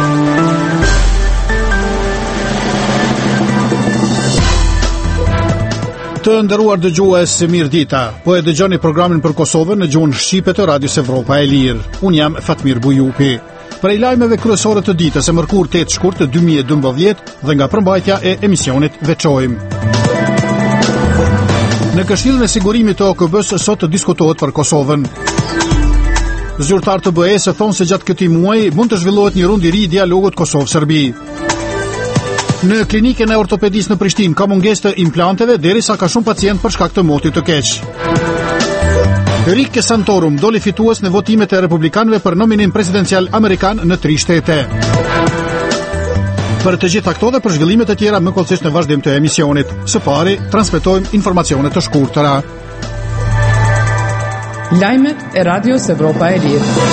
Të nderuar dëgjues, mirëdita. Po e dëgjoni programin për Kosovën në gjuhën shqipe të Radios Evropa e Lirë. Unë jam Fatmir Bujupi. Prej lajmeve kryesore të ditës e mërkur 8 shkurt të 2012 dhe nga përmbajtja e emisionit veçojmë. Në Këshillin e Sigurimit të OKB-s sot diskutohet për Kosovën. Zyrtar të BE-s thonë se gjatë këtij muaji mund të zhvillohet një rund i ri i dialogut Kosovë-Serbi. Në klinikën e ortopedisë në Prishtinë ka mungesë të implanteve derisa ka shumë pacient për shkak të motit të keq. Rick Santorum doli fitues në votimet e republikanëve për nominim presidencial amerikan në 3 shtete. Për të gjitha këto dhe për zhvillimet e tjera më kollësisht në vazhdim të emisionit. Së pari transmetojmë informacione të shkurtëra. Lajmet e Radios Evropa e Lirë.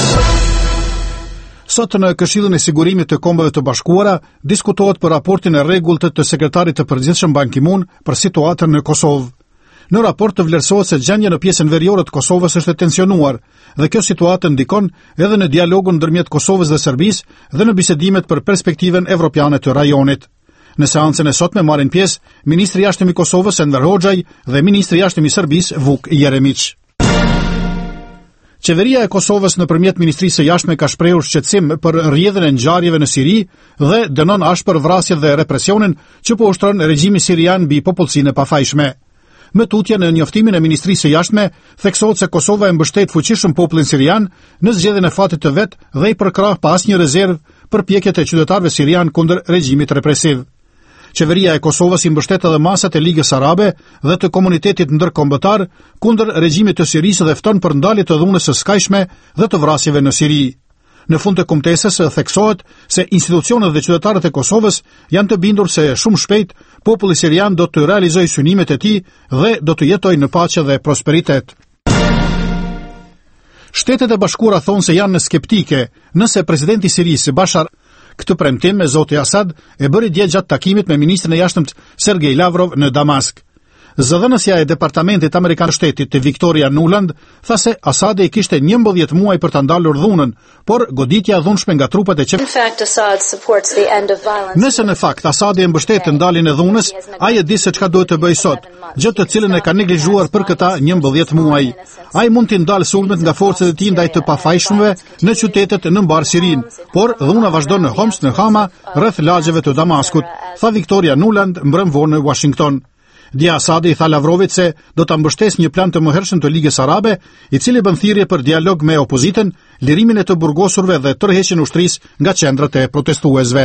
Sot në Këshillin e Sigurimit të Kombeve të Bashkuara diskutohet për raportin e rregullt të sekretarit të përgjithshëm Ban Ki-moon për situatën në Kosovë. Në raport të vlerësohet se gjendja në pjesën veriore të Kosovës është e tensionuar dhe kjo situatë ndikon edhe në dialogun ndërmjet Kosovës dhe Serbisë dhe në bisedimet për perspektiven evropiane të rajonit. Në seancën e sotme marrin pjesë ministri i jashtëm i Kosovës Enver Hoxhaj dhe ministri i jashtëm i Serbisë Vuk Jeremić. Qeveria e Kosovës nëpërmjet Ministrisë së Jashtme ka shprehur shqetësim për rrjedhjen e ngjarjeve në Siri dhe dënon ashpër vrasjet dhe represionin që po ushtron regjimi sirian mbi popullsinë e pafajshme. Më tutje në njoftimin e Ministrisë së Jashtme theksohet se Kosova e mbështet fuqishëm popullin sirian në zgjedhjen e fatit të vet dhe i përkrah pa asnjë rezervë përpjekjet e qytetarëve sirian kundër regjimit represiv. Qeveria e Kosovës i mbështet edhe masat e Ligës Arabe dhe të komunitetit ndërkombëtar kundër regjimit të Sirisë dhe fton për ndalje të dhunës së skajshme dhe të vrasjeve në Siri. Në fund të kumtesës theksohet se institucionet dhe qytetarët e Kosovës janë të bindur se shumë shpejt populli sirian do të realizojë synimet e tij dhe do të jetojë në paqe dhe prosperitet. Shtetet e Bashkuara thonë se janë skeptike nëse presidenti i Sirisë Bashar këtë premtim me zoti Asad e bëri dje gjatë takimit me ministrin e jashtëm Sergej Lavrov në Damask. Zëdhënësja e Departamentit Amerikan të Shtetit të Victoria Nuland tha se Asadi i kishte 11 muaj për ta ndalur dhunën, por goditja dhunshme nga trupat e Nëse në fakt Asadi e mbështet ndaljen e dhunës, ai e di se çka duhet të bëjë sot, gjë të cilën e ka neglizhuar për këta 11 muaj. Ai mund të ndalë sulmet nga forcat e tij ndaj të pafajshmëve në qytetet në mbar Sirin, por dhuna vazhdon në Homs, në Hama, rreth lagjeve të Damaskut, tha Victoria Nuland mbrëmvor në Washington. Dia Asadi i tha Lavrovit se do ta mbështesë një plan të mëhershëm të Ligës Arabe, i cili bën thirrje për dialog me opozitën, lirimin e të burgosurve dhe tërheqjen e ushtrisë nga qendrat e protestuesve.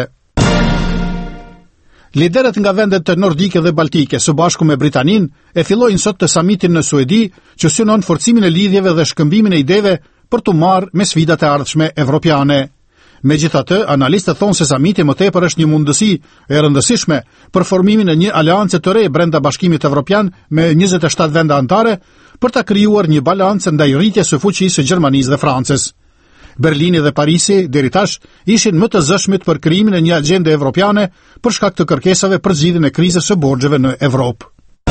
Liderët nga vendet nordike dhe baltike së bashku me Britaninë e fillojnë sot të samitin në Suedi, që synon forcimin e lidhjeve dhe shkëmbimin e ideve për të marrë me sfidat e ardhshme evropiane. Megjithatë, analistët thonë se samiti më tepër është një mundësi e rëndësishme për formimin e një aleance të re brenda Bashkimit Evropian me 27 vende anëtare për ta krijuar një balancë ndaj rritjes së fuqisë së Gjermanisë dhe Francës. Berlini dhe Parisi deri tash ishin më të zëshmit për krijimin e një agjende evropiane për shkak të kërkesave për zgjidhjen e krizës së borxheve në Evropë.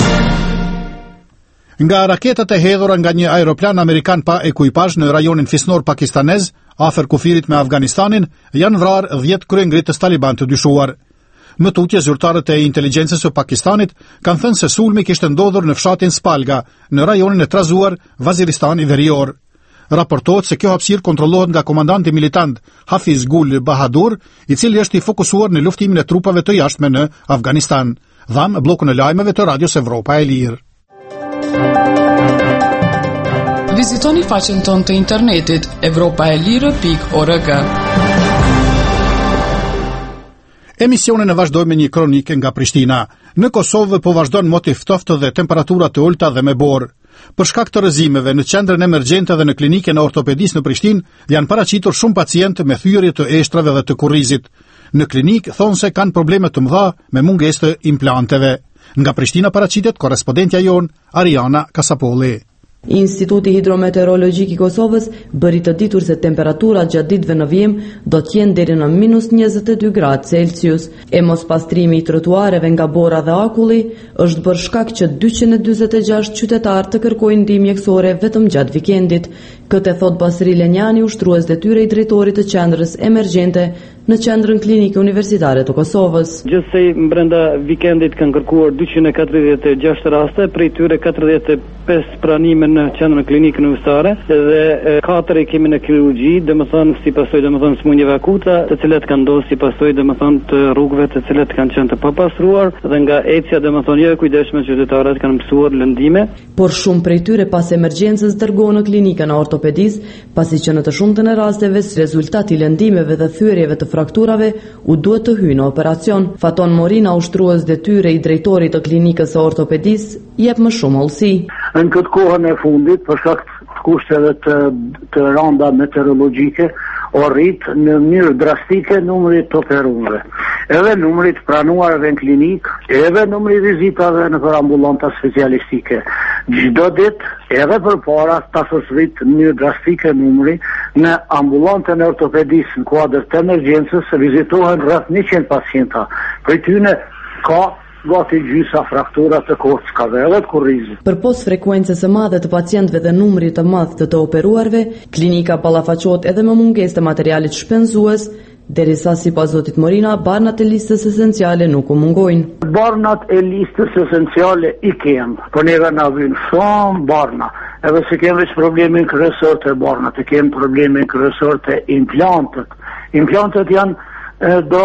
Nga raketat e hedhura nga një aeroplan amerikan pa ekuipazh në rajonin fisnor pakistanez, afër kufirit me Afganistanin, janë vrarë 10 kryengritës taliban të dyshuar. Më tutje, zyrtarët e inteligjencës së Pakistanit kanë thënë se sulmi kishte ndodhur në fshatin Spalga, në rajonin e trazuar Vaziristan i Verior. Raportohet se kjo hapësirë kontrollohet nga komandanti militant Hafiz Gul Bahadur, i cili është i fokusuar në luftimin e trupave të jashtme në Afganistan. Dham bllokun e lajmeve të Radios Evropa e Lirë. Vizitoni faqen tonë të internetit evropaelire.org. Emisionin e vazhdojmë me një kronikë nga Prishtina. Në Kosovë po vazhdon moti ftoftë dhe temperatura të ulta dhe me borë. Për shkak të rrëzimeve në qendrën emergjente dhe në klinikën e ortopedisë në Prishtinë janë paraqitur shumë pacientë me thyerje të eshtrave dhe të kurrizit. Në klinikë thonë se kanë probleme të mëdha me mungesë të implanteve. Nga Prishtina paraqitet korrespondentja jon Ariana Kasapolli. Instituti Hidrometeorologjik i Kosovës bëri të ditur se temperatura gjatë ditëve në vijim do të jenë deri në -22 gradë Celsius. E mospastrimi i trotuareve nga bora dhe akulli është bërë shkak që 246 qytetarë të kërkojnë ndihmë mjekësore vetëm gjatë vikendit. Këtë e thot Basri Lenjani, ushtrues detyre i drejtorit të qendrës emergjente në qendrën klinike universitare të Kosovës. Gjithsej brenda vikendit kanë kërkuar 246 raste, prej tyre 45 pranime në qendrën klinike universitare dhe 4 i kemi në kirurgji, domethënë si pasojë domethënë smundjeve akuta, të cilat kanë ndodhur si pasojë domethënë të rrugëve të cilat kanë qenë të papastruar dhe nga ecja domethënë jo e kujdesshme qytetarët kanë mësuar lëndime. Por shumë prej tyre pas emergjencës dërgohen në klinikën e ortopedisë, pasi që në të shumtën e rasteve si rezultat i lëndimeve dhe thyerjeve të frakturave u duhet të hyjë në operacion. Faton Morina, ushtrues detyre i drejtorit të klinikës së ortopedisë, jep më shumë hollësi. Në këtë kohën e fundit, për shkak të kushteve të rënda meteorologjike, o rrit në mënyrë drastike numrit të operuarve, edhe numrit pranuarve në klinik, edhe numrit vizitave në për ambulanta specialistike. Çdo ditë, edhe përpara ta rrit në mënyrë drastike numri në ambulantën e ortopedisë në kuadër të emergjencës vizitohen rreth 100 pacienta. Për tyne ka gati gjysa fraktura të kockave edhe të kurrizit. Përpos frekuencës së madhe të pacientëve dhe numrit të madh të operuarve, klinika ballafaqohet edhe me mungesë të materialit shpenzues, derisa sipas zotit Morina, barnat e listës esenciale nuk u mungojnë. Barnat e listës esenciale i kemë, por neve na vijnë shumë barna. Edhe se kemë veç problemin kryesor të barnat, kemë problemin kryesor të implantët. Implantët janë do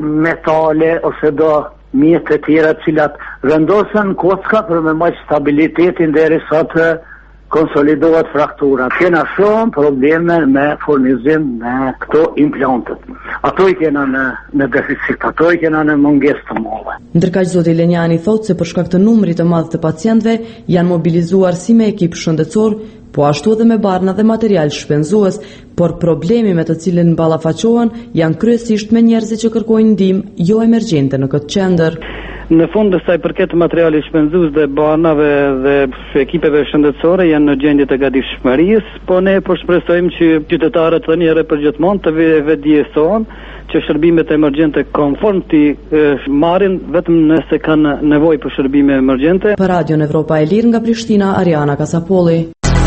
metale ose do mjetë të tjera cilat vendosen kocka për me maj stabilitetin derisa të konsolidohet fraktura. Kena shumë probleme me furnizim me këto implantët. Ato i kena në deficit, ato i kena në mungesë të madhe. Ndërkaq zoti Lenjani thotë se për shkak të numrit të madh të pacientëve janë mobilizuar si me ekip shëndetësor, po ashtu edhe me barna dhe material shpenzues, por problemi me të cilin ballafaqohen janë kryesisht me njerëzit që kërkojnë ndihmë jo emergjente në këtë qendër. Në fund të saj përket materialit shpenzues dhe banave dhe ekipeve shëndetësore janë në gjendje të gatishmërisë, po ne po shpresojmë që qytetarët tani edhe përgjithmonë të vetëdijsohen që shërbimet emergjente konform të marrin vetëm nëse kanë nevojë për shërbime emergjente. Për Radion Evropa e Lirë nga Prishtina, Ariana Kasapolli.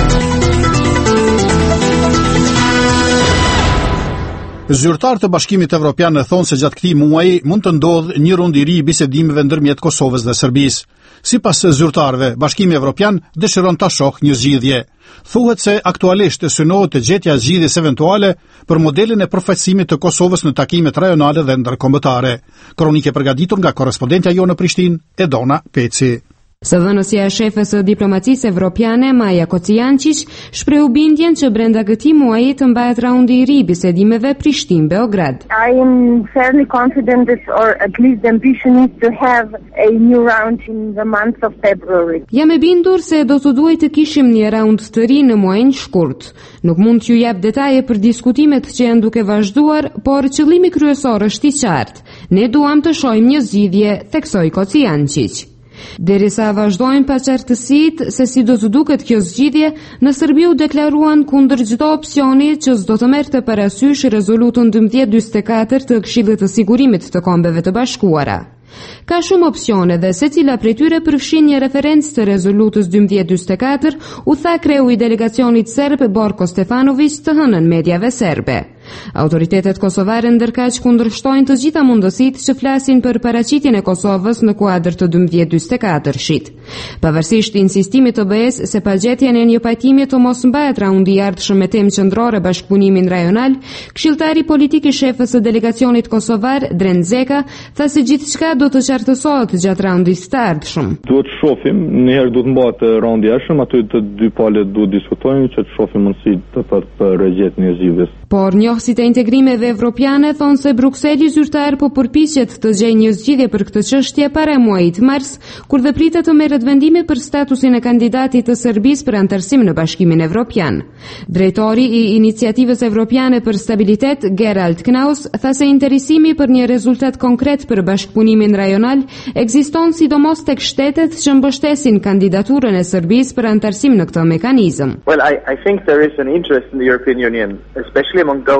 Zyrtarët e Bashkimit Evropian thonë se gjatë këtij muaji mund të ndodhë një rund i ri i bisedimeve ndërmjet Kosovës dhe Serbisë. Sipas zyrtarëve, Bashkimi Evropian dëshiron ta shohë një zgjidhje. Thuhet se aktualisht synohet të gjetja zgjidhjes eventuale për modelin e përfaqësimit të Kosovës në takimet rajonale dhe ndërkombëtare. Kronikë përgatitur nga korrespondentja jonë në Prishtinë, Edona Peci. Së dhënësja e shefes së diplomacisë evropiane, Maja Kocijančić, shprehu bindjen që brenda këtij muaji të mbahet raundi i ri bisedimeve Prishtinë-Beograd. I am fairly confident that, or at least the ambition is to have a new round in the month of February. Jam e bindur se do të duhet të kishim një raund të ri në muajin shkurt. Nuk mund t'ju jap detaje për diskutimet që janë duke vazhduar, por qëllimi kryesor është i qartë. Ne duam të shohim një zgjidhje, theksoi Kocijančić. Derisa vazhdojnë pa qartësitë se si do të duket kjo zgjidhje, në Serbi u deklaruan kundër çdo opsioni që s'do të merrte parasysh rezolutën 1244 të Këshillit të Sigurimit të Kombeve të Bashkuara. Ka shumë opsione dhe secila prej tyre përfshin një referencë të rezolutës 1244, u tha kreu i delegacionit serb Borko Stefanović të hënën mediave serbe. Autoritetet kosovare ndërkaq kundërshtojnë të gjitha mundësitë që flasin për paraqitjen e Kosovës në kuadër të 1244-shit. Pavarësisht insistimit të BE-s se pagjetja e një pajtimi të mos mbahet raundi i ardhshëm me temë qendrore bashkëpunimin rajonal, këshilltari politik i shefës së delegacionit kosovar, Dren Zeka, tha se gjithçka do të qartësohet gjatë raundit të ardhshëm. Duhet të shohim, njëherë duhet mbahet raundi i ardhshëm, aty të dy palët duhet diskutojnë që të shohim mundësitë për rregjetjen e zgjidhjes. Por njohësit e integrimeve evropiane thonë se Brukseli zyrtar po përpiqet të gjejë një zgjidhje për këtë çështje para muajit mars, kur dhe pritet të merret vendimi për statusin e kandidatit të Serbisë për antarësim në Bashkimin Evropian. Drejtori i Iniciativës Evropiane për Stabilitet, Gerald Knaus, tha se interesimi për një rezultat konkret për bashkëpunimin rajonal ekziston sidomos tek shtetet që mbështesin kandidaturën e Serbisë për antarësim në këtë mekanizëm. Well, I think there is an interest in the European Union, especially among those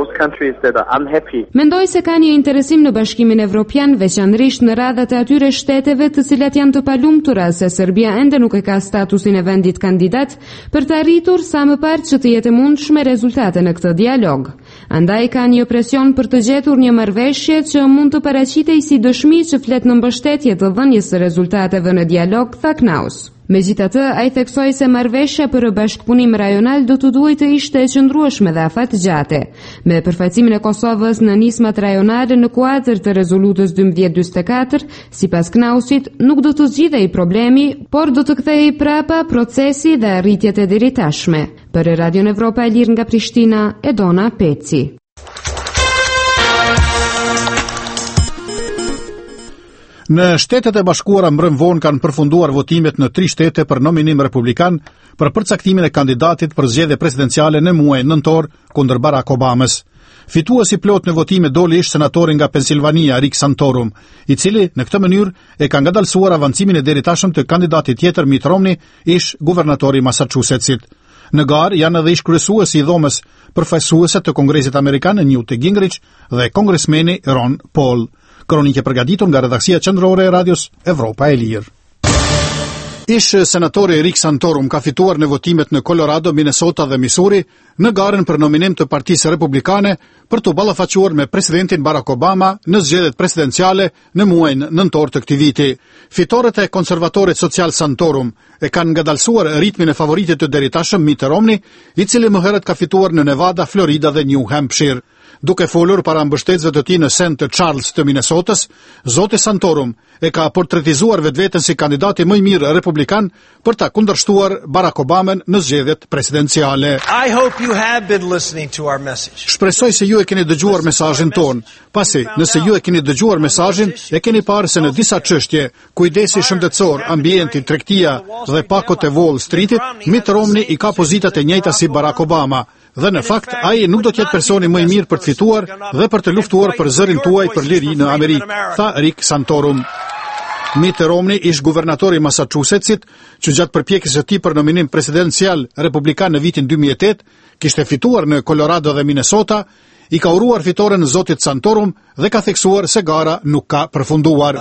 those countries that are unhappy. Mendoj se ka një interesim në Bashkimin Evropian, veçanërisht në radhat e atyre shteteve të cilat janë të palumtura se Serbia ende nuk e ka statusin e vendit kandidat për të arritur sa më parë që të jetë mundshme rezultate në këtë dialog. Andaj ka një presion për të gjetur një marrëveshje që mund të paraqitej si dëshmi që flet në mbështetje të dhënies së rezultateve në dialog, tha Knaus. Megjithatë, ai theksoi se marrëveshja për bashkëpunim rajonal do të duhej të ishte e qëndrueshme dhe afatgjate. Me përfaqësimin e Kosovës në nismat rajonale në kuadër të rezolutës 1244, sipas Knausit, nuk do të zgjidhej problemi, por do të kthehej prapa procesi dhe arritjet e deritashme. Për Radion Evropa e Lirë nga Prishtina, Edona Peci. Në Shtetet e Bashkuara mbrëm vonë kanë përfunduar votimet në 3 shtete për nominim republikan për përcaktimin e kandidatit për zgjedhje presidenciale në muajin nëntor kundër Barack Obamës. Fituesi plot në votime doli ish senatori nga Pensilvania, Rick Santorum, i cili në këtë mënyrë e ka ngadalësuar avancimin e deritashëm të kandidatit tjetër Mitt Romney, ish guvernatori i Massachusettsit. Në garë janë edhe ish kryesuesi i dhomës përfaqësuese të Kongresit Amerikan Newt Gingrich dhe kongresmeni Ron Paul. Kronike përgatitur nga redaksia qendrore e Radios Evropa e Lirë. Ish senatori Rick Santorum ka fituar në votimet në Colorado, Minnesota dhe Missouri në garën për nominim të Partisë Republikane për të ballafaquar me presidentin Barack Obama në zgjedhjet presidenciale në muajin nëntor të këtij viti. Fitoret e konservatorit social Santorum e kanë ngadalësuar ritmin e favoritit të deritashëm Mitt Romney, i cili më herët ka fituar në Nevada, Florida dhe New Hampshire. Duke folur para mbështetësve të tij në St. Charles të Minnesotës, zoti Santorum e ka portretizuar vetveten si kandidati më i mirë republikan për ta kundërshtuar Barack Obamen në zgjedhjet presidenciale. I hope you have been listening to our message. Shpresoj se ju e keni dëgjuar mesazhin ton. Pasi, nëse ju e keni dëgjuar mesazhin, e keni parë se në disa çështje, kujdesi shëndetësor, ambienti, tregtia dhe pakot e Wall Streetit, Mitt Romney i ka pozitat e njëjta si Barack Obama. Dhe në fakt, ai nuk do të jetë personi më i mirë për të fituar dhe për të luftuar për zërin tuaj për liri në Amerikë, tha Rick Santorum. Mitt Romney ish guvernatori i Massachusettsit, që gjatë përpjekjes së tij për nominim presidencial republikan në vitin 2008, kishte fituar në Colorado dhe Minnesota, i ka uruar fitoren zotit Santorum dhe ka theksuar se gara nuk ka përfunduar.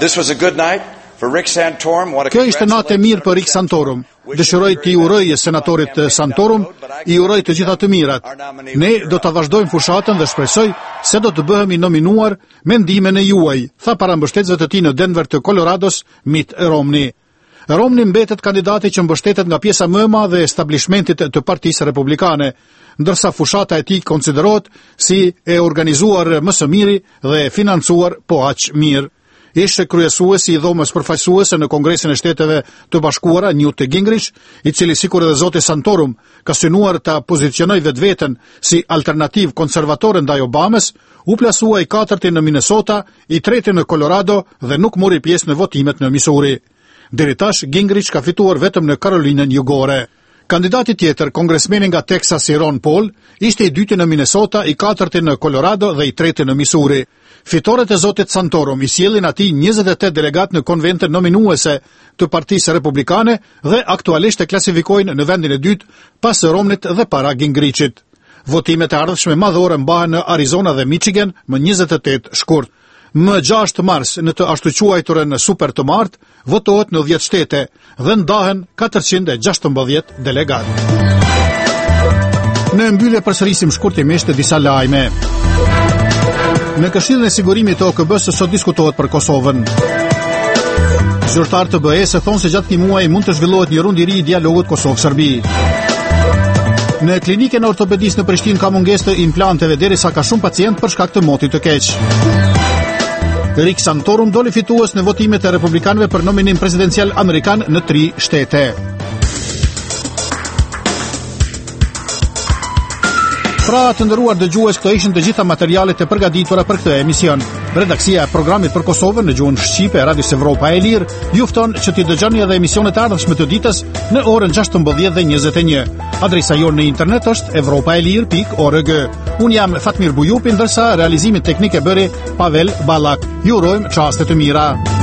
Kjo ishte natë e mirë për Rick Santorum. Dëshiroj t'i uroj senatorit Santorum, i uroj të gjitha të mirat. Ne do të vazhdojmë fushatën dhe shpresoj se do të bëhemi nominuar me ndihmën e juaj, tha para mbështetësve të tij në Denver të Colorados, Mitt Romney. Romney mbetet kandidati që mbështetet nga pjesa më e madhe e establishmentit të Partisë Republikane, ndërsa fushata e tij konsiderohet si e organizuar më së miri dhe e financuar po aq mirë. Ishte kryesuesi i dhomës përfaqësuese në Kongresin e Shteteve të Bashkuara, Newt Gingrich, i cili sikur edhe zoti Santorum ka synuar ta pozicionojë vetveten si alternativë konservatore ndaj Obamës, u plasua i 4-ti në Minnesota, i 3-ti në Colorado dhe nuk mori pjesë në votimet në Missouri. Deri tash Gingrich ka fituar vetëm në Karolinën Jugore. Kandidati tjetër, kongresmeni nga Texas Ron Paul, ishte i 2-ti në Minnesota, i 4-ti në Colorado dhe i 3-ti në Missouri. Fitoret e zotit Santorum i sjellin atij 28 delegat në konventën nominuese të Partisë Republikane dhe aktualisht e klasifikojnë në vendin e dytë pas Romneyt dhe para Gingrichit. Votimet e ardhshme madhore mbahen në Arizona dhe Michigan më 28 shkurt. Më 6 mars në të ashtu quajturën super të martë votohet në 10 shtete dhe ndahen 416 delegat. Në mbyllje përsërisim shkurtimisht disa lajme. Në Këshillin e Sigurimit të OKB-s sot diskutohet për Kosovën. Zyrtarët të BE-s thonë se gjatë këtij muaji mund të zhvillohet një rund i ri i dialogut Kosovë-Serbi. Në klinikën e ortopedisë në Prishtinë ka mungesë të implanteve derisa ka shumë pacient për shkak të motit të keq. Rick Santorum doli fitues në votimet e republikanëve për nominim presidencial amerikan në 3 shtete. Pra të nderuar dëgjues, këto ishin të gjitha materialet e përgatitura për këtë emision. Redaksia e programit për Kosovën në gjuhën shqipe e Radios Evropa e Lirë ju fton që t'i dëgjoni edhe emisionet e ardhshme të ditës në orën 16:21. Adresa jonë në internet është europaelir.org. Unë jam Fatmir Bujupi, ndërsa realizimin teknik e bëri Pavel Ballak. Ju urojmë çaste të mira.